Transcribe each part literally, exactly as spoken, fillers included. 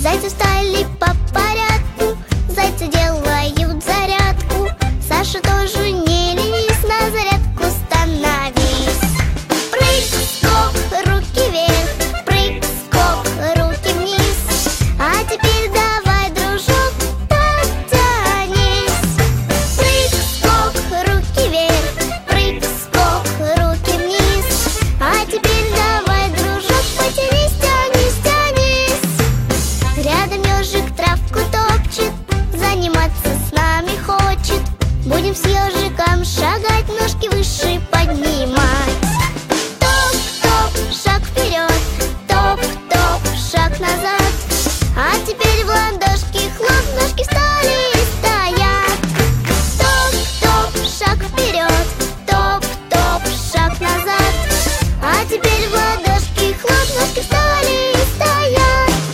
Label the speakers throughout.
Speaker 1: Зайцы встали по порядку, зайцы делают зарядку. Саша тоже не ленись, на зарядку становись. Прыг-скок, руки вверх, прыг-скок, руки вниз. А теперь давай, дружок, потянись. Прыг-скок, руки вверх, прыг-скок, руки вниз. А теперь давай, дружок, потянись, тянись, тянись. Рядом ежик травку топчет, заниматься с нами хочет. Будем с ежиком шагать, ножки выше поднимать. Топ-топ, шаг вперед, топ-топ, шаг назад. А теперь в ладошки хлоп, ножки встали и стоят. Топ-топ, шаг вперед, топ-топ, шаг назад. А теперь в ладошки хлоп, ножки встали и стоят.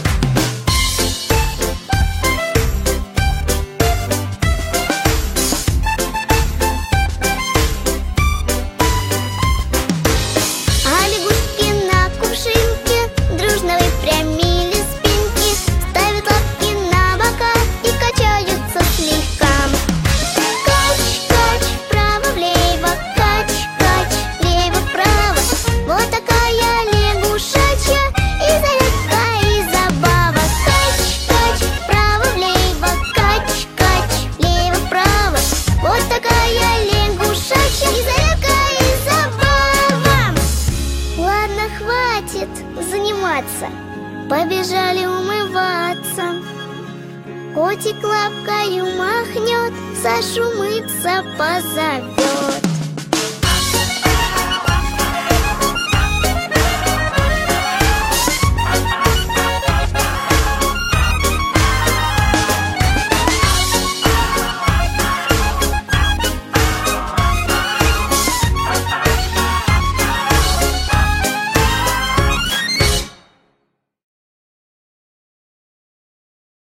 Speaker 1: А лягушки на кувшинке дружно выпрямили спинки, ставят лапки на бока и качаются слегка. Кач-кач, вправо-влево, кач-кач, влево-вправо. Вот такая лягушачья и зарядка, и забава. Кач-кач, вправо-влево, кач-кач, влево-вправо. Вот такая лягушачья и зарядка, и забава. Ладно, хватит заниматься, побежали умываться. Котик лапкою махнет, Сашу мыться позовет.